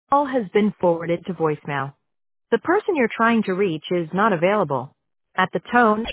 Call has been forwarded to voicemail. The person you're trying to reach is not available. At the tone,